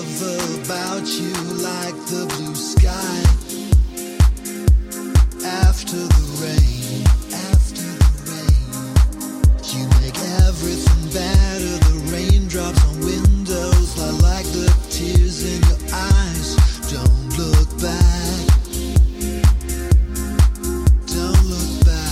love about you like the blue sky after the rain, after the rain. You make everything better, the raindrops on windows. I like the tears in your eyes. Don't look back, don't look back.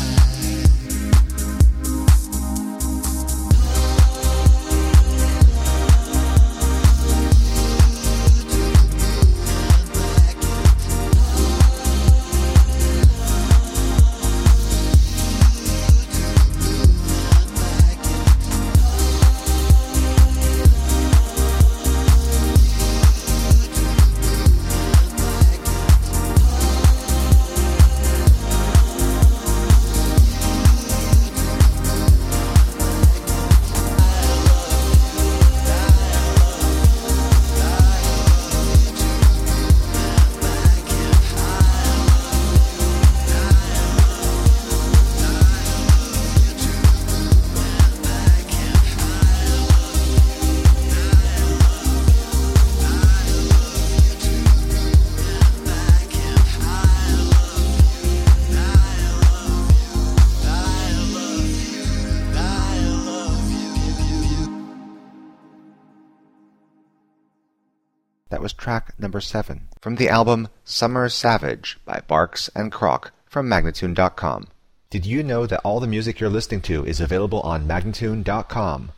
That was track number 7 from the album Summer Savage by Barks and Croc from Magnatune.com. Did you know that all the music you're listening to is available on Magnatune.com?